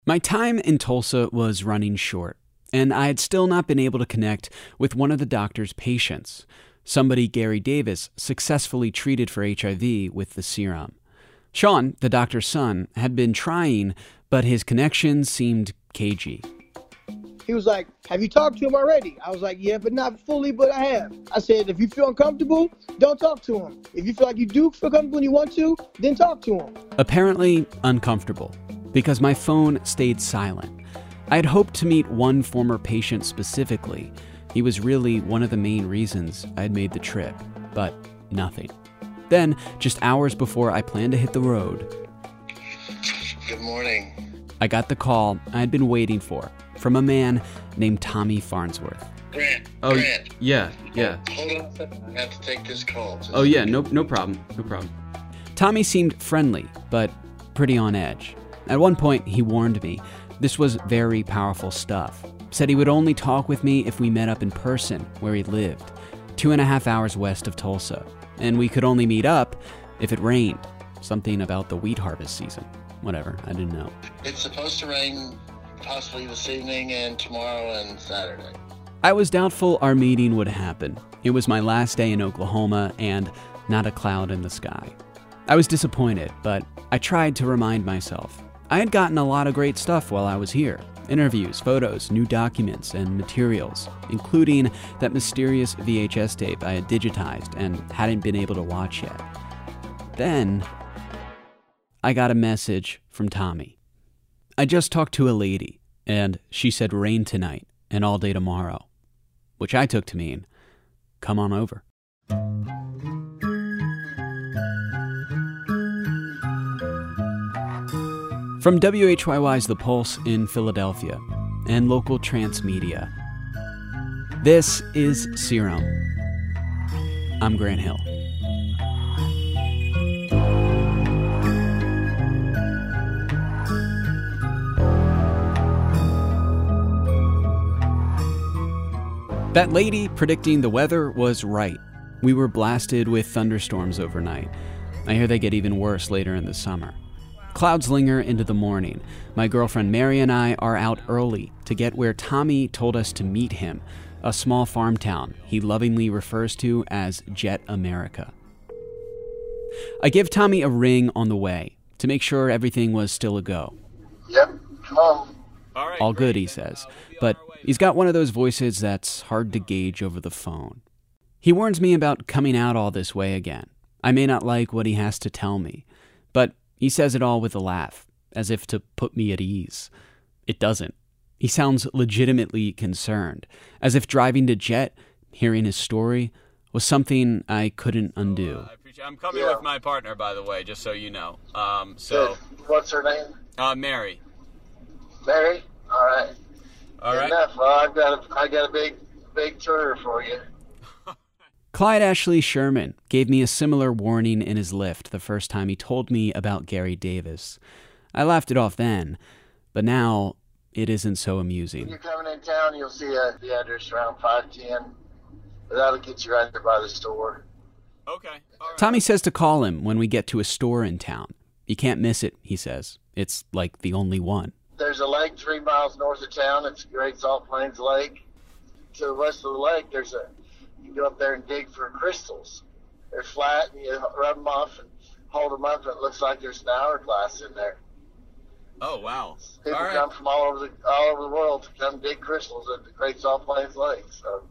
My time in Tulsa was running short, and I had still not been able to connect with one of the doctor's patients, somebody Gary Davis successfully treated for HIV with the serum. Sean, the doctor's son, had been trying, but his connection seemed cagey. He was like, have you talked to him already? I was like, yeah, but not fully, but I have. I said, if you feel uncomfortable, don't talk to him. If you feel like you do feel comfortable and you want to, then talk to him. Apparently uncomfortable, because my phone stayed silent. I had hoped to meet one former patient specifically. He was really one of the main reasons I had made the trip, but nothing. Then, just hours before I planned to hit the road, Good morning. I got the call I had been waiting for from a man named Tommy Farnsworth. Grant. Oh, Grant. yeah. Hold on a second. I have to take this call. Oh, yeah, no problem. Tommy seemed friendly, but pretty on edge. At one point, he warned me this was very powerful stuff. Said he would only talk with me if we met up in person where he lived, 2.5 hours west of Tulsa. And we could only meet up if it rained. Something about the wheat harvest season. Whatever, I didn't know. It's supposed to rain possibly this evening and tomorrow and Saturday. I was doubtful our meeting would happen. It was my last day in Oklahoma and not a cloud in the sky. I was disappointed, but I tried to remind myself. I had gotten a lot of great stuff while I was here. Interviews, photos, new documents, and materials, including that mysterious VHS tape I had digitized and hadn't been able to watch yet. Then, I got a message from Tommy. I just talked to a lady, and she said rain tonight and all day tomorrow, which I took to mean, come on over. From WHYY's The Pulse in Philadelphia and local transmedia, this is Serum. I'm Grant Hill. That lady predicting the weather was right. We were blasted with thunderstorms overnight. I hear they get even worse later in the summer. Clouds linger into the morning. My girlfriend Mary and I are out early to get where Tommy told us to meet him, a small farm town he lovingly refers to as Jet America. I give Tommy a ring on the way to make sure everything was still a go. Yep, come on. All good, he says, but he's got one of those voices that's hard to gauge over the phone. He warns me about coming out all this way again. I may not like what he has to tell me, but he says it all with a laugh, as if to put me at ease. It doesn't. He sounds legitimately concerned, as if driving to Jet, hearing his story, was something I couldn't undo. I'm coming with my partner, by the way, just so you know. So, what's her name? Mary. Mary? All right. All right. Enough. Well, I got a big tour for you. Clyde Ashley Sherman gave me a similar warning in his lift the first time he told me about Gary Davis. I laughed it off then, but now it isn't so amusing. When you're coming in town, you'll see the address around 510. That'll get you right there by the store. Okay. All right. Tommy says to call him when we get to a store in town. You can't miss it, he says. It's like the only one. There's a lake 3 miles north of town. It's Great Salt Plains Lake. To the west of the lake, you can go up there and dig for crystals. They're flat, and you rub them off and hold them up, and it looks like there's an hourglass in there. Oh, wow. People all right. come from all over the world to come dig crystals at the Great Salt Plains Lake. So,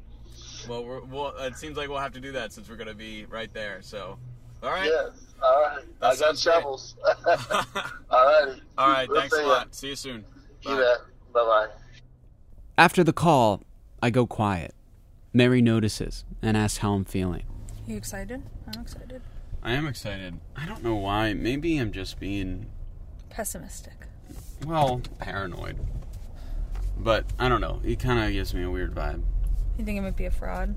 Well, it seems like we'll have to do that since we're going to be right there. So, all right. yes, all right. That I got sounds great. shovels. All righty. All right. We'll Thanks see a ya. lot. See you soon. You bet. Bye-bye. After the call, I go quiet. Mary notices and asks how I'm feeling. You excited? I'm excited. I am excited. I don't know why. Maybe I'm just being, Pessimistic. well, paranoid. But I don't know. He kind of gives me a weird vibe. You think it might be a fraud?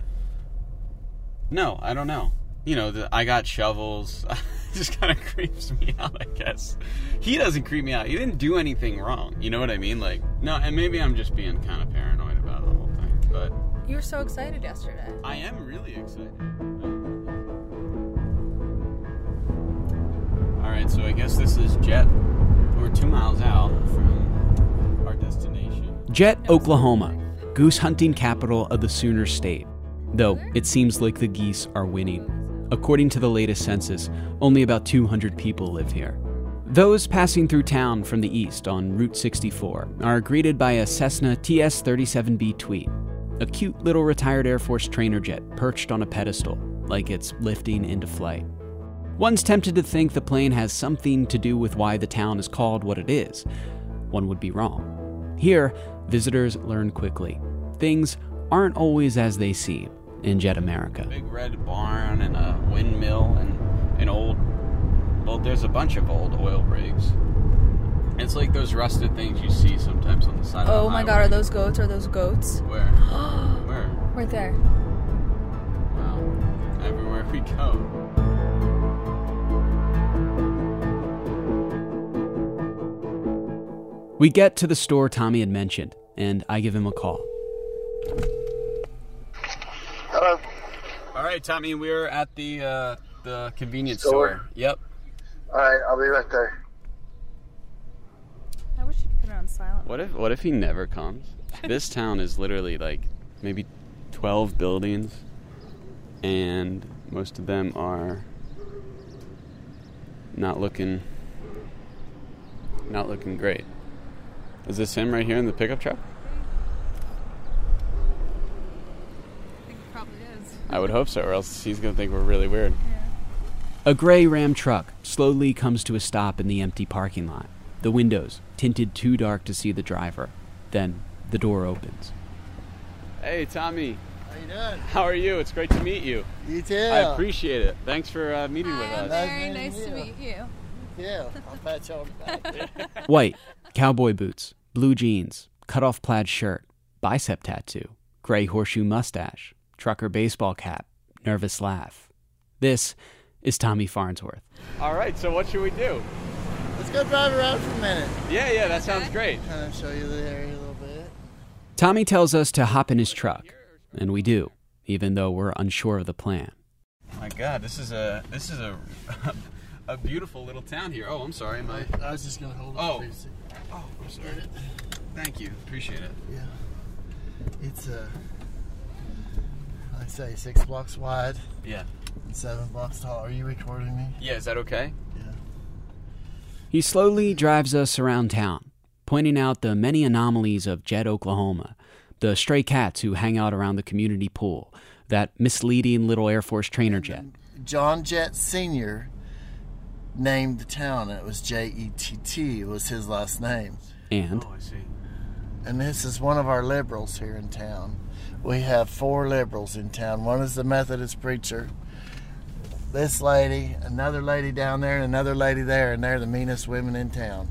No, I don't know. You know, I got shovels. It just kind of creeps me out, I guess. He doesn't creep me out. He didn't do anything wrong. You know what I mean? Like, no, and maybe I'm just being kind of paranoid about the whole thing. But You were so excited yesterday. I am really excited. All right, so I guess this is Jet. We're 2 miles out from Jet, Oklahoma, goose hunting capital of the Sooner State. Though it seems like the geese are winning. According to the latest census, only about 200 people live here. Those passing through town from the east on Route 64 are greeted by a Cessna TS-37B Tweet, a cute little retired Air Force trainer jet perched on a pedestal, like it's lifting into flight. One's tempted to think the plane has something to do with why the town is called what it is. One would be wrong. Here, visitors learn quickly. Things aren't always as they seem in Jet America. Big red barn and a windmill and an old, well, there's a bunch of old oil rigs. It's like those rusted things you see sometimes on the side of the highway. Oh my god, are those goats? Are those goats? Where? Where? Right there. Wow. Everywhere we go. We get to the store Tommy had mentioned, and I give him a call. Hello. All right, Tommy, we're at the convenience store. Yep. All right, I'll be right there. I wish you could put it on silent. What if he never comes? This town is literally like maybe 12 buildings, and most of them are not looking great. Is this him right here in the pickup truck? I think it probably is. I would hope so, or else he's going to think we're really weird. A gray Ram truck slowly comes to a stop in the empty parking lot. The windows tinted too dark to see the driver. Then the door opens. Hey, Tommy. How you doing? How are you? It's great to meet you. You too. I appreciate it. Thanks for meeting with us. Very Nice nice meeting to you. meet you. Yeah, I'll pat you on the back. White, cowboy boots, blue jeans, cut-off plaid shirt, bicep tattoo, gray horseshoe mustache, trucker baseball cap, nervous laugh. This is Tommy Farnsworth. All right, so what should we do? Let's go drive around for a minute. Yeah, that sounds great. Kind of show you the area a little bit. Tommy tells us to hop in his truck, and we do, even though we're unsure of the plan. My God, this is a a beautiful little town here. Oh, I'm sorry. I was just gonna hold it. Oh. for you to see. Oh, I'm sorry. Thank you. Appreciate it. Yeah. It's I say 6 blocks wide Yeah. and 7 blocks tall. Are you recording me? Yeah, is that okay? Yeah. He slowly drives us around town, pointing out the many anomalies of Jet, Oklahoma, the stray cats who hang out around the community pool, that misleading little Air Force trainer jet. John Jett Sr. named the town. It was Jett was his last name. And Oh, I see. And this is one of our liberals here in town. We have 4 liberals in town. One is the Methodist preacher. This lady, another lady down there, and another lady there, and they're the meanest women in town.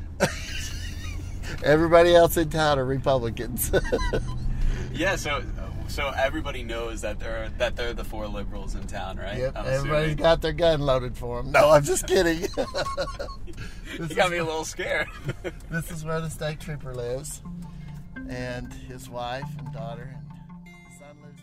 Everybody else in town are Republicans. Yeah, so everybody knows that they're the 4 liberals in town, right? Yep, I'm everybody's assuming. got their gun loaded for them. No, I'm just kidding. You got me a little scared. This is where the state trooper lives, and his wife and daughter, and the son lives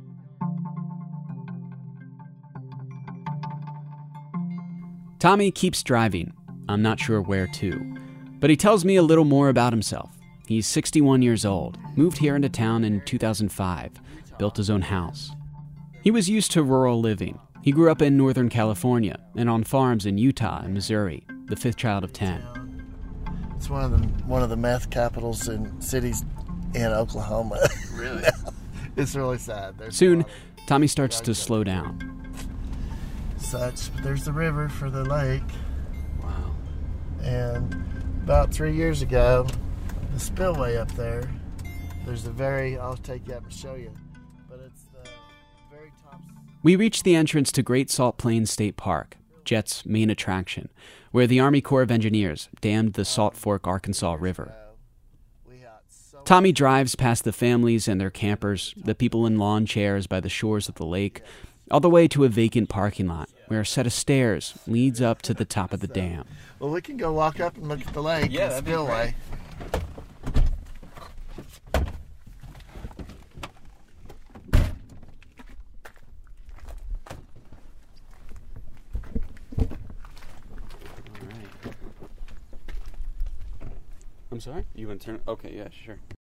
through Tommy keeps driving. I'm not sure where to, but he tells me a little more about himself. He's 61 years old, moved here into town in 2005, built his own house. He was used to rural living. He grew up in Northern California and on farms in Utah and Missouri, the 5th child of 10. It's one of the meth capitals and cities in Oklahoma. Really? It's really sad. There's Soon, Tommy starts to slow down. such, but there's the river for the lake. Wow. And about 3 years ago, the spillway up there, there's I'll take you up and show you, but it's the very top. We reach the entrance to Great Salt Plains State Park, Jet's main attraction, where the Army Corps of Engineers dammed the Salt Fork, Arkansas River. Tommy drives past the families and their campers, the people in lawn chairs by the shores of the lake, all the way to a vacant parking lot where a set of stairs leads up to the top of the dam. Well, we can go walk up and look at the lake, Yeah, and that'd be spillway. I'm sorry? You want to turn? Okay, yeah, sure.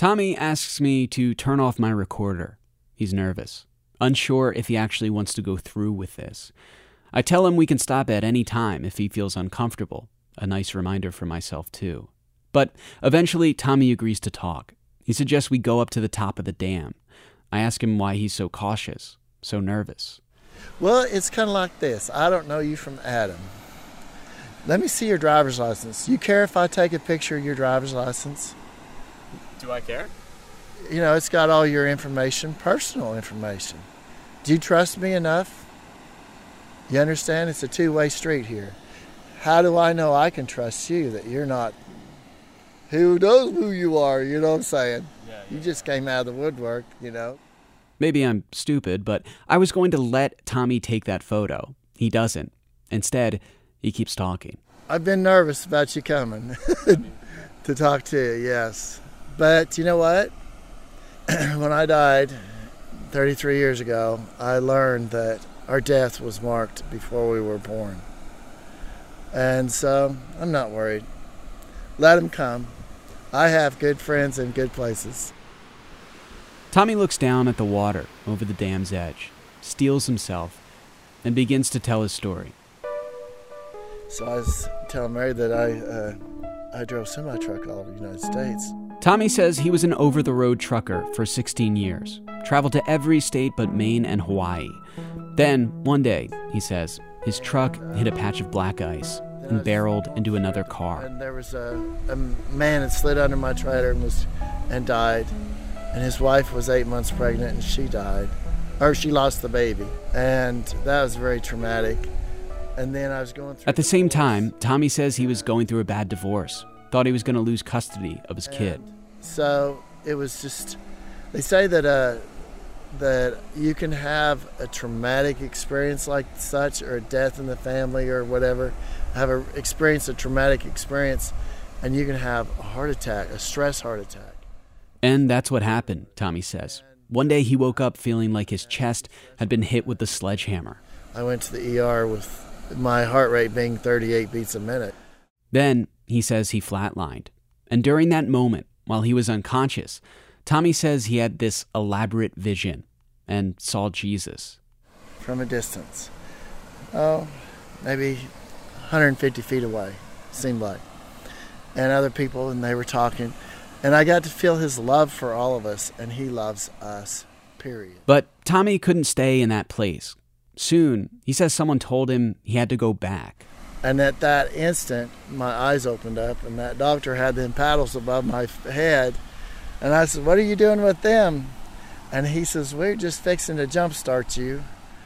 Tommy asks me to turn off my recorder. He's nervous, unsure if he actually wants to go through with this. I tell him we can stop at any time if he feels uncomfortable. A nice reminder for myself, too. But eventually, Tommy agrees to talk. He suggests we go up to the top of the dam. I ask him why he's so cautious, so nervous. Well, it's kind of like this. I don't know you from Adam. Let me see your driver's license. You care if I take a picture of your driver's license? Do I care? You know, it's got all your information, personal information. Do you trust me enough? You understand? It's a two-way street here. How do I know I can trust you that you're not who knows who you are, you know what I'm saying? Yeah. You just came out of the woodwork, you know. Maybe I'm stupid, but I was going to let Tommy take that photo. He doesn't. Instead, he keeps talking. I've been nervous about you coming to talk to you, yes. But you know what? When I died 33 years ago, I learned that our death was marked before we were born. And so I'm not worried. Let him come. I have good friends in good places. Tommy looks down at the water over the dam's edge, steels himself, and begins to tell his story. So I was telling Mary that I drove semi-truck all over the United States. Tommy says he was an over-the-road trucker for 16 years, traveled to every state but Maine and Hawaii. Then, one day, he says, his truck hit a patch of black ice and barreled into another car. And there was a man that slid under my trailer and died. And his wife was 8 months pregnant and she died. Or she lost the baby. And that was very traumatic. And then I was going through... At the same time, Tommy says he was going through a bad divorce. Thought he was going to lose custody of his kid. So it was just... They say that you can have a traumatic experience like such, or a death in the family or whatever, experience a traumatic experience, and you can have a heart attack, a stress heart attack. And that's what happened, Tommy says. One day he woke up feeling like his chest had been hit with a sledgehammer. I went to the ER with my heart rate being 38 beats a minute. Then he says he flatlined. And during that moment, while he was unconscious, Tommy says he had this elaborate vision and saw Jesus. From a distance. Oh, maybe 150 feet away, seemed like. And other people, and they were talking. And I got to feel his love for all of us, and he loves us, period. But Tommy couldn't stay in that place. Soon, he says someone told him he had to go back. And at that instant, my eyes opened up, and that doctor had them paddles above my head. And I said, "What are you doing with them?" And he says, "We're just fixing to jumpstart you."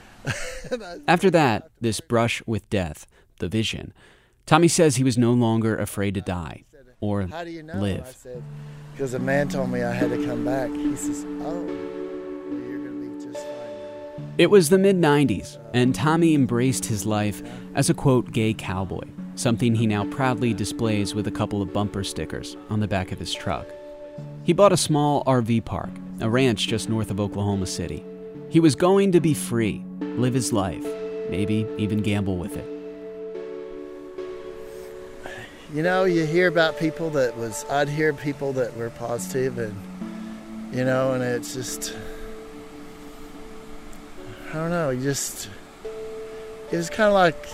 After that, this brush with death, the vision, Tommy says he was no longer afraid to die or How do you know? live. I said, "Because a man told me I had to come back." He says, "Oh, well, you're going to be just fine now." It was the mid-90s, and Tommy embraced his life as a, quote, gay cowboy, something he now proudly displays with a couple of bumper stickers on the back of his truck. He bought a small RV park, a ranch just north of Oklahoma City. He was going to be free, live his life, maybe even gamble with it. You know, you hear about people I'd hear people that were positive, and, you know, and it's just, I don't know, it was kind of like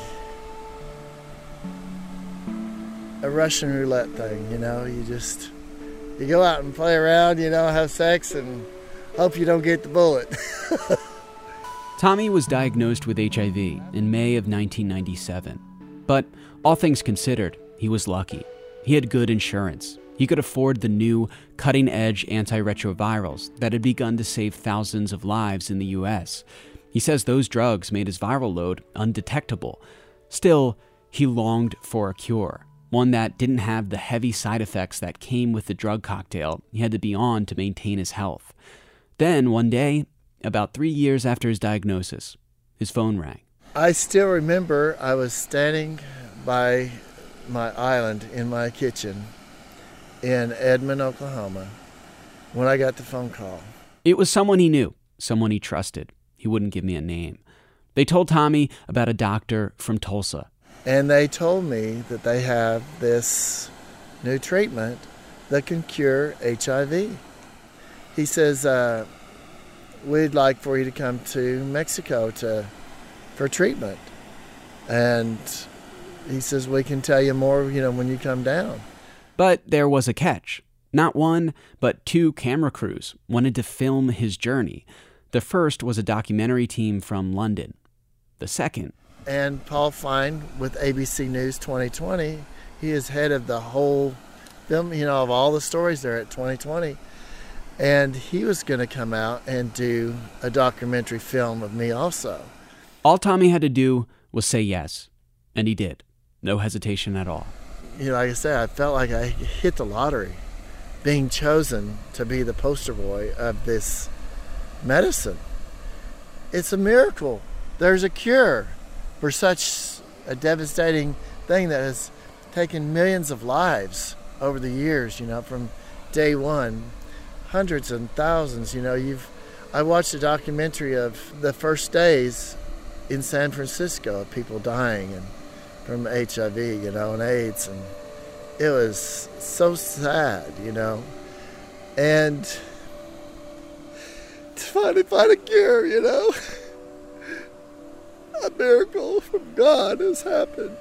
a Russian roulette thing, you know, you go out and play around, you know, have sex, and hope you don't get the bullet. Tommy was diagnosed with HIV in May of 1997. But all things considered, he was lucky. He had good insurance. He could afford the new, cutting-edge antiretrovirals that had begun to save thousands of lives in the U.S. He says those drugs made his viral load undetectable. Still, he longed for a cure, one that didn't have the heavy side effects that came with the drug cocktail he had to be on to maintain his health. Then, one day, about 3 years after his diagnosis, his phone rang. I still remember I was standing by my island in my kitchen in Edmond, Oklahoma, when I got the phone call. It was someone he knew, someone he trusted. He wouldn't give me a name. They told Tommy about a doctor from Tulsa. And they told me that they have this new treatment that can cure HIV. he says, we'd like for you to come to Mexico for treatment. And he says, we can tell you more, when you come down. But there was a catch. Not one, but 2 camera crews wanted to film his journey. The first was a documentary team from London. The second... And Paul Fine with ABC News 2020, he is head of the whole film, of all the stories there at 2020. And he was going to come out and do a documentary film of me also. All Tommy had to do was say yes. And he did. No hesitation at all. Like I said, I felt like I hit the lottery, being chosen to be the poster boy of this medicine. It's a miracle. There's a cure for such a devastating thing that has taken millions of lives over the years, from day one, hundreds and thousands. I watched a documentary of the first days in San Francisco of people dying from HIV, and AIDS, and it was so sad, and to finally find a cure, a miracle from God has happened.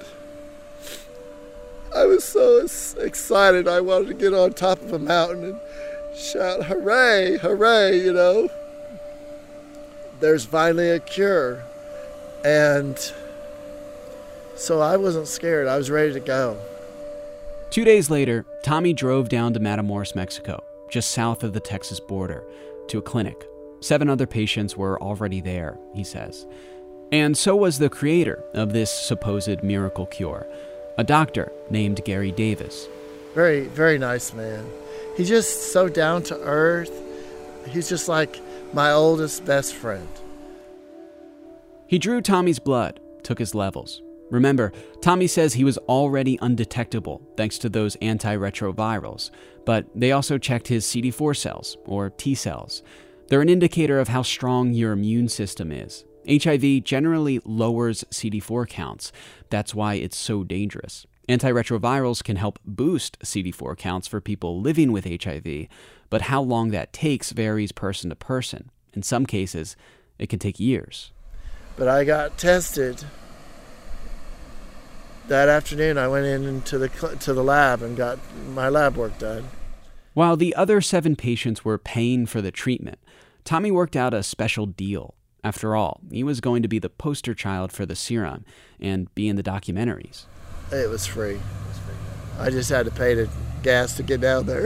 I was so excited. I wanted to get on top of a mountain and shout, hooray, hooray, There's finally a cure. And so I wasn't scared. I was ready to go. 2 days later, Tommy drove down to Matamoros, Mexico, just south of the Texas border, to a clinic. 7 other patients were already there, he says. And so was the creator of this supposed miracle cure, a doctor named Gary Davis. Very, very nice man. He's just so down to earth. He's just like my oldest best friend. He drew Tommy's blood, took his levels. Remember, Tommy says he was already undetectable thanks to those antiretrovirals, but they also checked his CD4 cells, or T cells. They're an indicator of how strong your immune system is. HIV generally lowers CD4 counts. That's why it's so dangerous. Antiretrovirals can help boost CD4 counts for people living with HIV, but how long that takes varies person to person. In some cases, it can take years. But I got tested. That afternoon, I went into the lab and got my lab work done. While the other 7 patients were paying for the treatment, Tommy worked out a special deal. After all, he was going to be the poster child for the serum and be in the documentaries. It was free. I just had to pay the gas to get down there.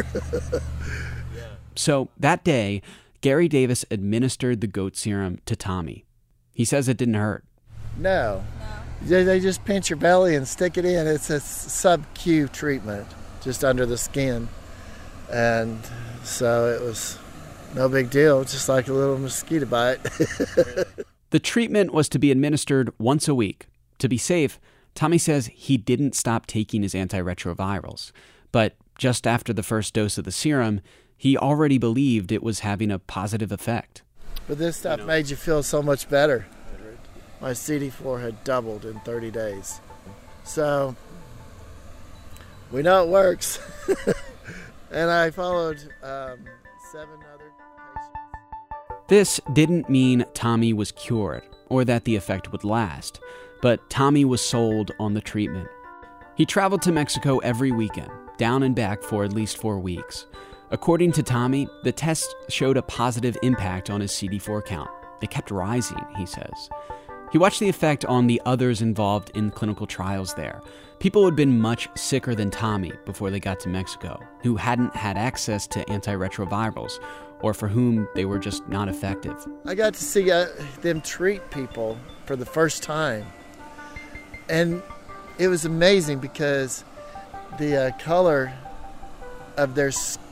So that day, Gary Davis administered the goat serum to Tommy. He says it didn't hurt. No. They just pinch your belly and stick it in. It's a sub-Q treatment, just under the skin. And so it was no big deal, just like a little mosquito bite. The treatment was to be administered once a week. To be safe, Tommy says he didn't stop taking his antiretrovirals. But just after the first dose of the serum, he already believed it was having a positive effect. But this stuff made you feel so much better. My CD4 had doubled in 30 days. So, we know it works. And I followed 7 other patients. This didn't mean Tommy was cured or that the effect would last, but Tommy was sold on the treatment. He traveled to Mexico every weekend, down and back for at least 4 weeks. According to Tommy, the test showed a positive impact on his CD4 count. It kept rising, he says. He watched the effect on the others involved in clinical trials there. People who had been much sicker than Tommy before they got to Mexico, who hadn't had access to antiretrovirals, or for whom they were just not effective. I got to see them treat people for the first time. And it was amazing because the color of their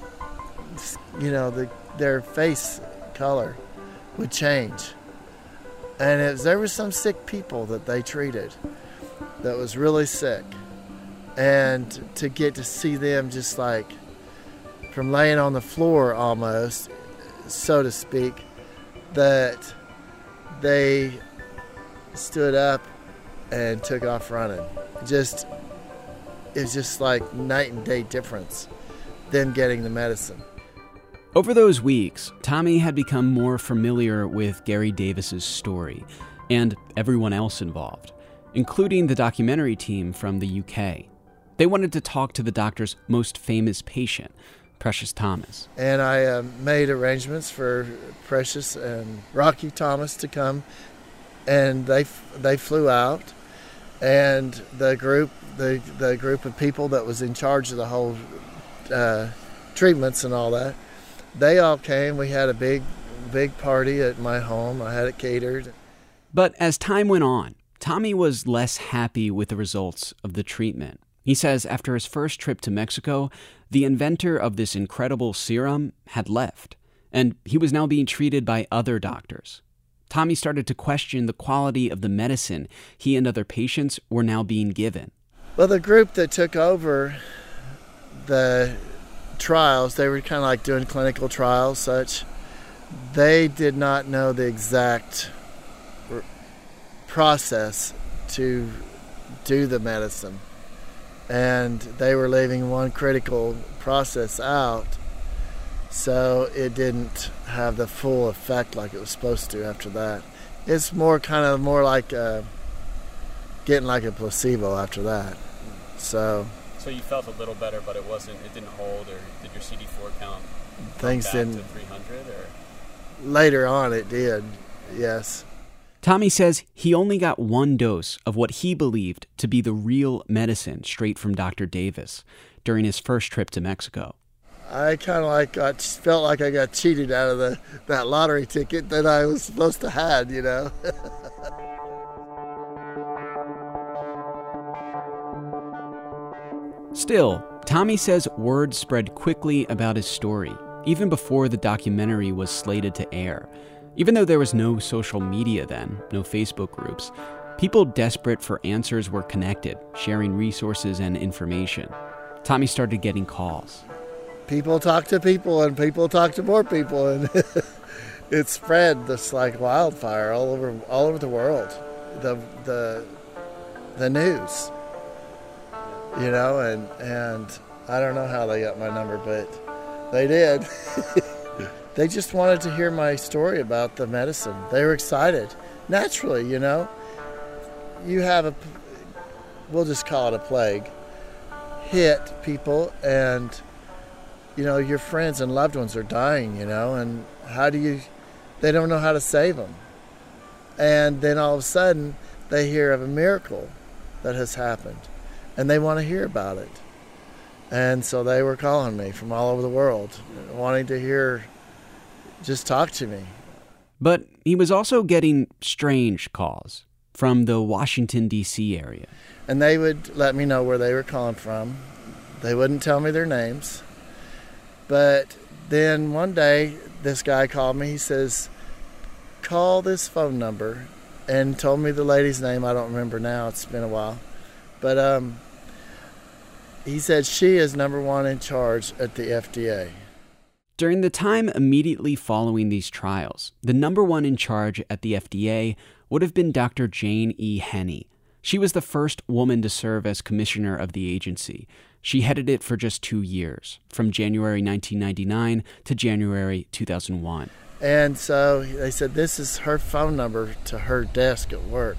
face color would change. And there were some sick people that they treated that was really sick. And to get to see them just like from laying on the floor almost, so to speak, that they stood up and took off running. It was just like night and day difference, them getting the medicine. Over those weeks, Tommy had become more familiar with Gary Davis's story and everyone else involved, including the documentary team from the UK. They wanted to talk to the doctor's most famous patient, Precious Thomas. And I made arrangements for Precious and Rocky Thomas to come, and they flew out, and the group of people that was in charge of the whole treatments and all that, they all came. We had a big party at my home. I had it catered. But as time went on, Tommy was less happy with the results of the treatment. He says after his first trip to Mexico, the inventor of this incredible serum had left, and he was now being treated by other doctors. Tommy started to question the quality of the medicine he and other patients were now being given. Well, the group that took over the trials, they were kind of like doing clinical trials, such. They did not know the exact process to do the medicine, and they were leaving one critical process out, so it didn't have the full effect like it was supposed to after that. It's more like getting like a placebo after that. So you felt a little better, but it didn't hold, or did your CD4 count things back didn't to 300? Or later on it did, yes. Tommy says he only got one dose of what he believed to be the real medicine straight from Dr. Davis during his first trip to Mexico. I kind of felt like I got cheated out of that lottery ticket that I was supposed to have, you know. Still, Tommy says word spread quickly about his story, even before the documentary was slated to air. Even though there was no social media then, no Facebook groups, people desperate for answers were connected, sharing resources and information. Tommy started getting calls. People talk to people, and people talk to more people, and it spread just like wildfire all over the world. The news, you know, and I don't know how they got my number, but they did. They just wanted to hear my story about the medicine. They were excited. Naturally, you know. You have we'll just call it a plague, hit people, and, you know, your friends and loved ones are dying, you know, and they don't know how to save them. And then all of a sudden, they hear of a miracle that has happened, and they want to hear about it. And so they were calling me from all over the world, wanting to just talk to me. But he was also getting strange calls from the Washington, D.C. area. And they would let me know where they were calling from. They wouldn't tell me their names. But then one day, this guy called me. He says, call this phone number, and told me the lady's name. I don't remember now. It's been a while. But he said she is number one in charge at the FDA. During the time immediately following these trials, the number one in charge at the FDA would have been Dr. Jane E. Henney. She was the first woman to serve as commissioner of the agency. She headed it for just 2 years, from January 1999 to January 2001. And so they said, this is her phone number to her desk at work.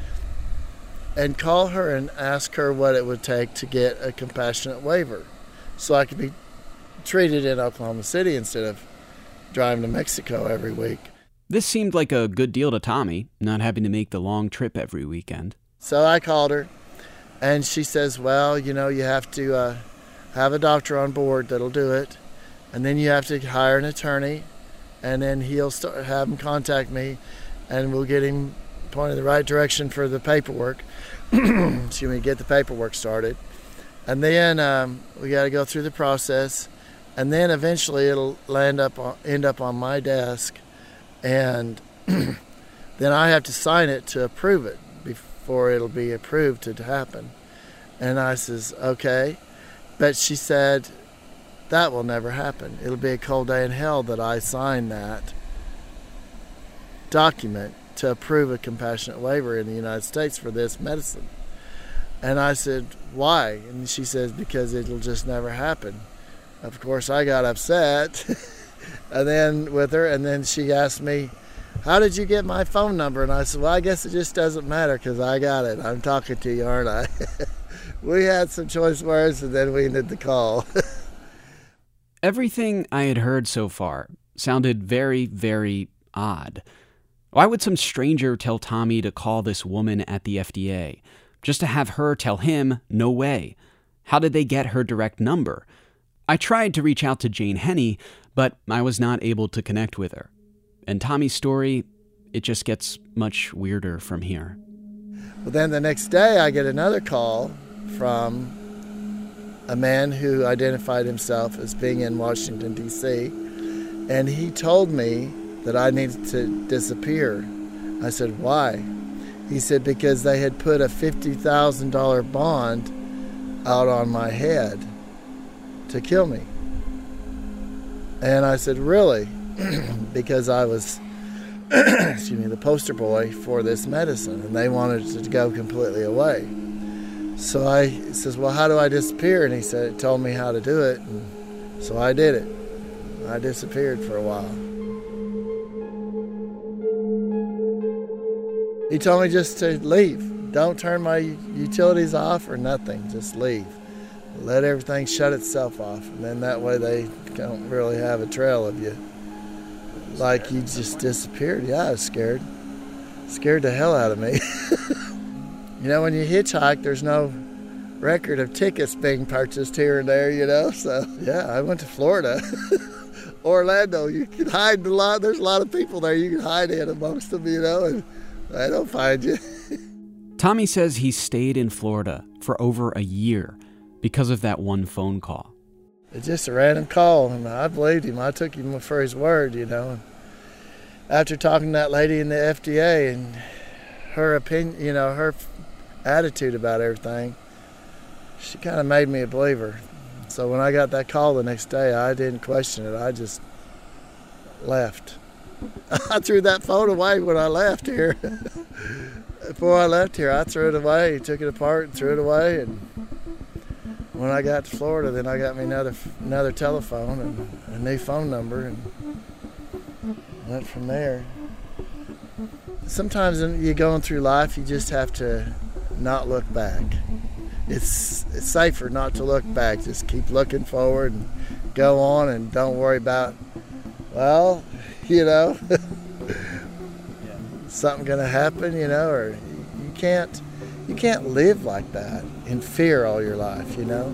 And call her and ask her what it would take to get a compassionate waiver so I could be treated in Oklahoma City instead of driving to Mexico every week. This seemed like a good deal to Tommy, not having to make the long trip every weekend. So I called her, and she says, well, you know, you have to have a doctor on board that'll do it, and then you have to hire an attorney, and then he'll have him contact me, and we'll get him pointed in the right direction for the paperwork. Excuse me, get the paperwork started. And then we got to go through the process, and then eventually it'll end up on my desk, and then I have to sign it to approve it before it'll be approved to happen. And I says, okay. But she said, that will never happen. It'll be a cold day in hell that I sign that document to approve a compassionate waiver in the United States for this medicine. And I said, why? And she says, because it'll just never happen. Of course, I got upset. And then with her, and then she asked me, how did you get my phone number? And I said, well, I guess it just doesn't matter because I got it. I'm talking to you, aren't I? We had some choice words, and then we ended the call. Everything I had heard so far sounded very, very odd. Why would some stranger tell Tommy to call this woman at the FDA, just to have her tell him, no way? How did they get her direct number? I tried to reach out to Jane Henney, but I was not able to connect with her. And Tommy's story, it just gets much weirder from here. Well, then the next day I get another call from a man who identified himself as being in Washington, D.C., and he told me that I needed to disappear. I said, why? He said, because they had put a $50,000 bond out on my head to kill me. And I said, really? Because I was the poster boy for this medicine, and they wanted it to go completely away. So I says, well, how do I disappear? And he said, it told me how to do it. And so I did it. I disappeared for a while. He told me just to leave. Don't turn my utilities off or nothing. Just leave. Let everything shut itself off. And then that way they don't really have a trail of you. Like you just disappeared. Yeah, I was scared. Scared the hell out of me. You know, when you hitchhike, there's no record of tickets being purchased here and there, you know. So, yeah, I went to Florida. Orlando, you can hide a lot. There's a lot of people there you can hide in amongst them, you know, and they don't find you. Tommy says he stayed in Florida for over a year because of that one phone call. It's just a random call, and I believed him. I took him for his word, you know. After talking to that lady in the FDA and her opinion, you know, her attitude about everything, she kind of made me a believer. So when I got that call the next day, I didn't question it. I just left. I threw that phone away when I left here. Before I left here, I threw it away, took it apart and threw it away, and when I got to Florida, then I got me another telephone and a new phone number and went from there. Sometimes when you're going through life, you just have to not look back. It's safer not to look back. Just keep looking forward and go on and don't worry about, well, you know, something going to happen, you know, or you can't live like that in fear all your life, you know.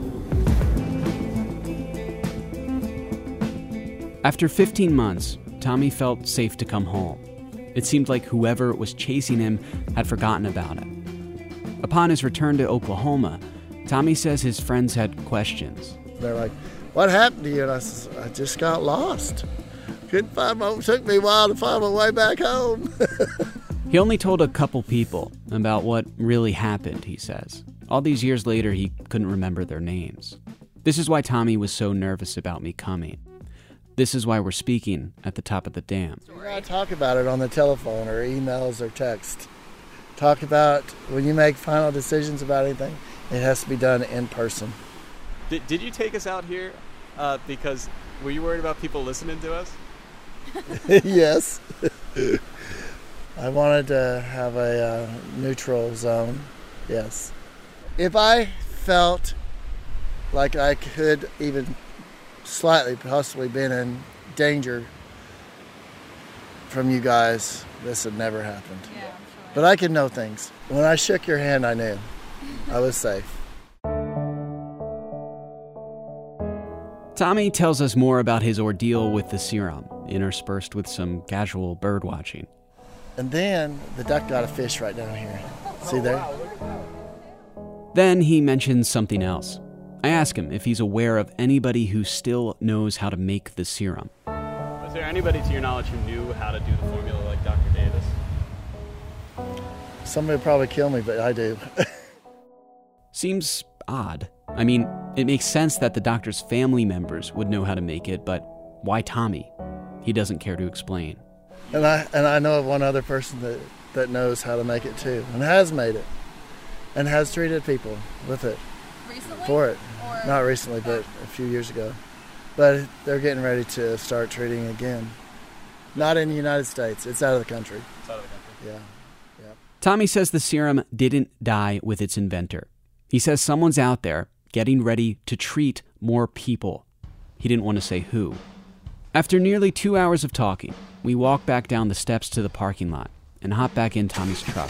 After 15 months, Tommy felt safe to come home. It seemed like whoever was chasing him had forgotten about it. Upon his return to Oklahoma, Tommy says his friends had questions. They're like, what happened to you? And I said, I just got lost. Couldn't find it took me a while to find my way back home. He only told a couple people about what really happened, he says. All these years later, he couldn't remember their names. This is why Tommy was so nervous about me coming. This is why we're speaking at the top of the dam. You gotta talk about it on the telephone or emails or text. Talk about when you make final decisions about anything, it has to be done in person. Did you take us out here because were you worried about people listening to us? Yes. I wanted to have a neutral zone, yes. If I felt like I could even slightly possibly been in danger from you guys, this had never happened. Yeah, I'm sure. But I can know things. When I shook your hand, I knew I was safe. Tommy tells us more about his ordeal with the serum, interspersed with some casual bird watching. And then the duck got a fish right down here. See there? Then he mentions something else. I ask him if he's aware of anybody who still knows how to make the serum. Was there anybody to your knowledge who knew how to do the formula like Dr. Davis? Somebody would probably kill me, but I do. Seems odd. I mean, it makes sense that the doctor's family members would know how to make it, but why Tommy? He doesn't care to explain. And I know of one other person that knows how to make it too, and has made it, and has treated people with it. Recently? For it. Or Not recently, but a few years ago. But they're getting ready to start treating again. Not in the United States. It's out of the country. It's out of the country. Yeah. Tommy says the serum didn't die with its inventor. He says someone's out there getting ready to treat more people. He didn't want to say who. After nearly 2 hours of talking, we walk back down the steps to the parking lot and hop back in Tommy's truck.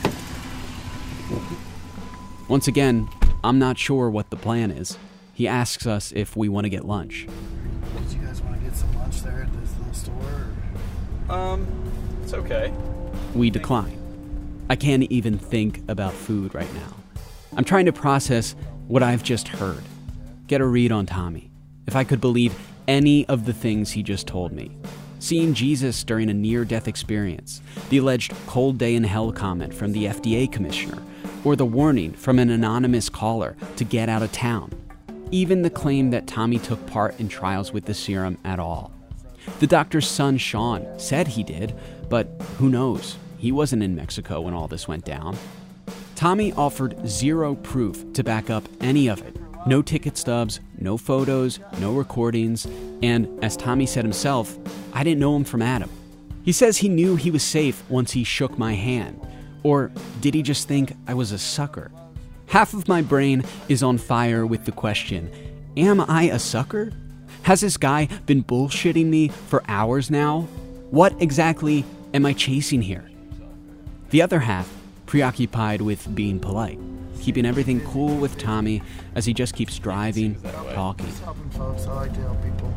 Once again, I'm not sure what the plan is. He asks us if we want to get lunch. Did you guys want to get some lunch there at this little store? Or? It's okay. We decline. I can't even think about food right now. I'm trying to process what I've just heard. Get a read on Tommy. If I could believe any of the things he just told me. Seeing Jesus during a near-death experience, the alleged cold day in hell comment from the FDA commissioner, or the warning from an anonymous caller to get out of town. Even the claim that Tommy took part in trials with the serum at all. The doctor's son, Sean, said he did, but who knows? He wasn't in Mexico when all this went down. Tommy offered zero proof to back up any of it. No ticket stubs, no photos, no recordings, and as Tommy said himself, I didn't know him from Adam. He says he knew he was safe once he shook my hand. Or did he just think I was a sucker? Half of my brain is on fire with the question, am I a sucker? Has this guy been bullshitting me for hours now? What exactly am I chasing here? The other half, preoccupied with being polite, keeping everything cool with Tommy as he just keeps driving, talking. Just helping folks. I like to help people.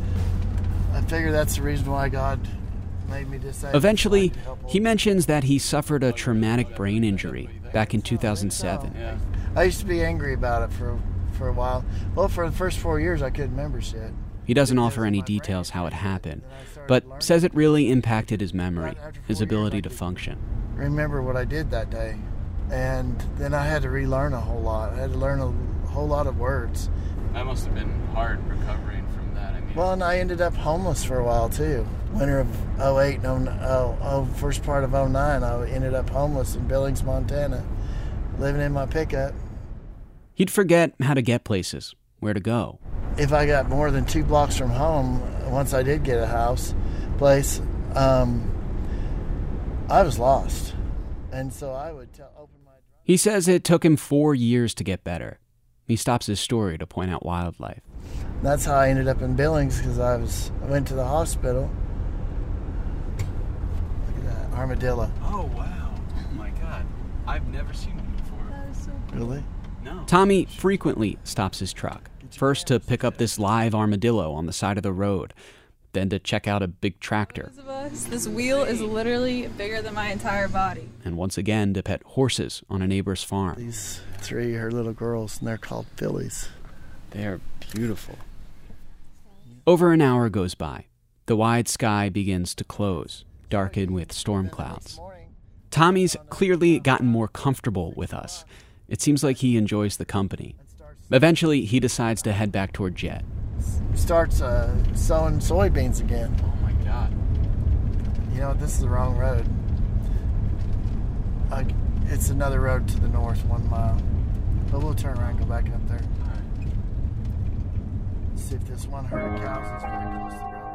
I figure that's the reason why God made me disabled. Eventually, he mentions that he suffered a traumatic brain injury back in 2007. Yeah. I used to be angry about it for a while. Well, for the first 4 years, I couldn't remember shit. He doesn't offer any details how it happened, but says it really impacted his memory, his ability to function. Remember what I did that day. And then I had to relearn a whole lot. I had to learn a whole lot of words. That must have been hard recovering from that. I mean, Well, and I ended up homeless for a while, too. Winter of 08 and first part of 09, I ended up homeless in Billings, Montana, living in my pickup. He'd forget how to get places, where to go. If I got more than 2 blocks from home, once I did get a place, I was lost. And so I would open my... He says it took him 4 years to get better. He stops his story to point out wildlife. That's how I ended up in Billings, because I went to the hospital. Look at that, armadillo. oh wow! Oh my God! I've never seen one before. Really? No. Tommy frequently stops his truck, first to pick up this live armadillo on the side of the road, then to check out a big tractor, Those of us, this wheel is literally bigger than my entire body. and once again to pet horses on a neighbor's farm. These 3 are little girls, and they're called fillies. They're beautiful. Over an hour goes by. The wide sky begins to close, darken with storm clouds. Tommy's clearly gotten more comfortable with us. It seems like he enjoys the company. Eventually, he decides to head back toward Jet. Starts sowing soybeans again. Oh my God! You know, this is the wrong road. It's another road to the north, 1 mile. But we'll turn around and go back up there. All right. See if this one herd of cows is very close to the road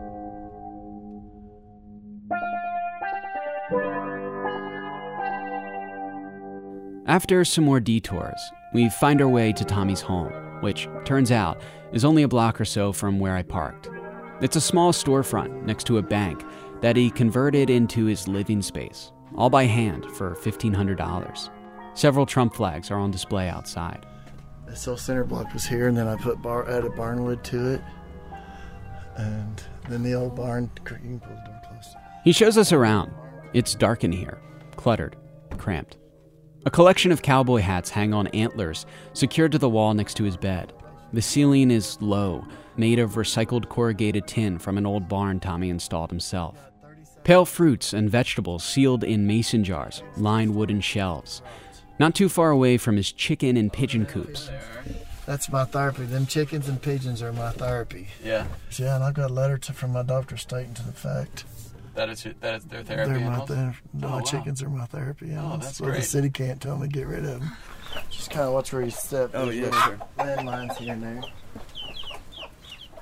or not. After some more detours, we find our way to Tommy's home, which, turns out, is only a block or so from where I parked. It's a small storefront next to a bank that he converted into his living space, all by hand for $1,500. Several Trump flags are on display outside. This whole center block was here, and then I added barnwood to it. And then the old barn, you can pull the door closed. He shows us around. It's dark in here, cluttered, cramped. A collection of cowboy hats hang on antlers, secured to the wall next to his bed. The ceiling is low, made of recycled corrugated tin from an old barn Tommy installed himself. Pale fruits and vegetables sealed in mason jars line wooden shelves, not too far away from his chicken and pigeon coops. That's my therapy. Them chickens and pigeons are my therapy. Yeah. Yeah, and I got a letter from my doctor stating to the fact. That is their therapy. They're animals? my wow. chickens are my therapy animals. that's But great. the city can't tell me to get rid of them. Just kind of watch where you step. Oh, There's yeah, little sure. landmines here and there.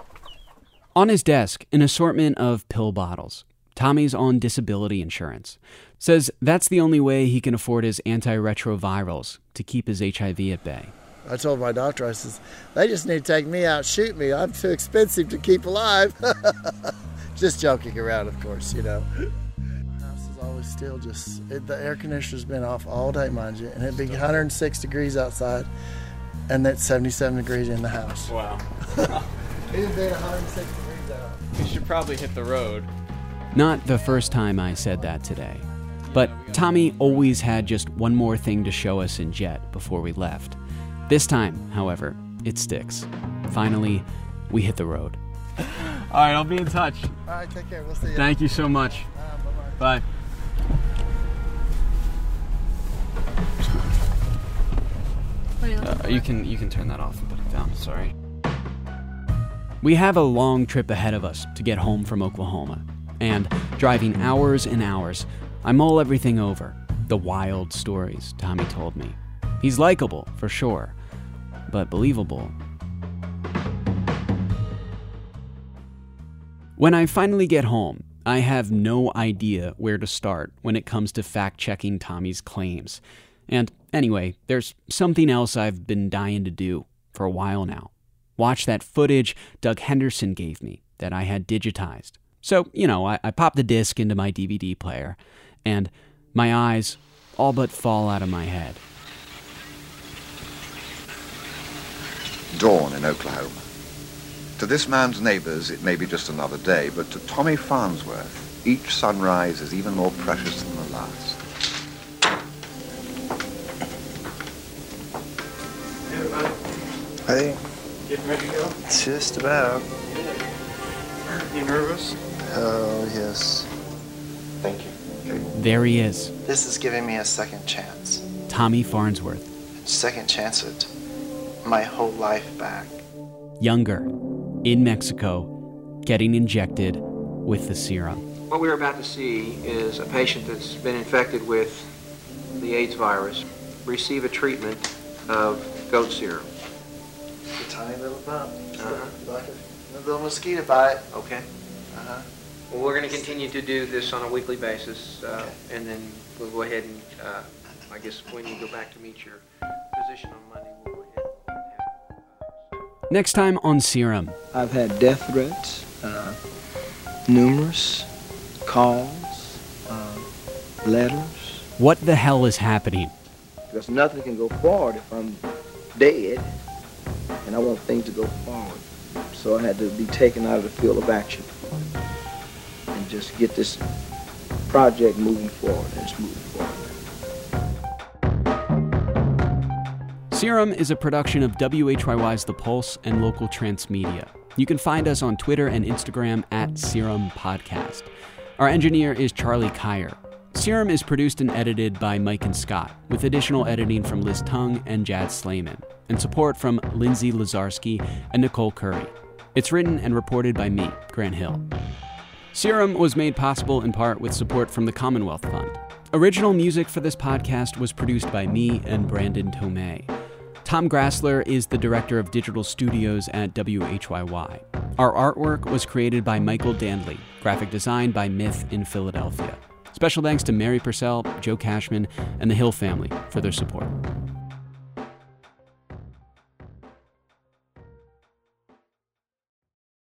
On his desk, an assortment of pill bottles. Tommy's on disability insurance. Says that's the only way he can afford his antiretrovirals to keep his HIV at bay. I told my doctor, I says, they just need to take me out, shoot me. I'm too expensive to keep alive. Just joking around, of course, you know. My house is always still the air conditioner's been off all day, mind you, and it'd be 106 degrees outside, and that's 77 degrees in the house. Wow. It'd been 106 degrees out. You should probably hit the road. Not the first time I said that today. But Tommy always had just one more thing to show us in Jet before we left. This time, however, it sticks. Finally, we hit the road. All right, I'll be in touch. All right, take care. We'll see you. Thank you so much. Bye-bye. Bye. What are you looking for? You can turn that off and put it down. Sorry. We have a long trip ahead of us to get home from Oklahoma. And driving hours and hours, I mull everything over. The wild stories Tommy told me. He's likable, for sure, but believable. When I finally get home, I have no idea where to start when it comes to fact-checking Tommy's claims. And anyway, there's something else I've been dying to do for a while now. Watch that footage Doug Henderson gave me that I had digitized. So, I pop the disc into my DVD player, and my eyes all but fall out of my head. Dawn in Oklahoma. To this man's neighbors, it may be just another day, but to Tommy Farnsworth, each sunrise is even more precious than the last. Hey, everybody. Hey. Getting ready to go? Just about. You nervous? Oh, yes. Thank you. There he is, This is giving me a second chance. Tommy Farnsworth. Second chance at my whole life back. Younger, in Mexico, getting injected with the serum. What we're about to see is a patient that's been infected with the AIDS virus receive a treatment of goat serum. A tiny little bump. Like a little mosquito bite. Okay. Uh-huh. Well, we're going to continue to do this on a weekly basis, Okay. and then we'll go ahead and, I guess, when you go back to meet your physician on Monday, we'll go ahead and have... Next time on Serum. I've had death threats, numerous calls, letters. What the hell is happening? Because nothing can go forward if I'm dead, and I want things to go forward. So I had to be taken out of the field of action and just get this project moving forward, and it's moving forward. Serum is a production of WHYY's The Pulse and local Transmedia. You can find us on Twitter and Instagram at Serum Podcast. Our engineer is Charlie Kyer. Serum is produced and edited by Mike and Scott, with additional editing from Liz Tung and Jad Slayman, and support from Lindsay Lazarski and Nicole Curry. It's written and reported by me, Grant Hill. Serum was made possible in part with support from the Commonwealth Fund. Original music for this podcast was produced by me and Brandon Tomei. Tom Grassler is the director of digital studios at WHYY. Our artwork was created by Michael Dandley, graphic design by Myth in Philadelphia. Special thanks to Mary Purcell, Joe Cashman, and the Hill family for their support.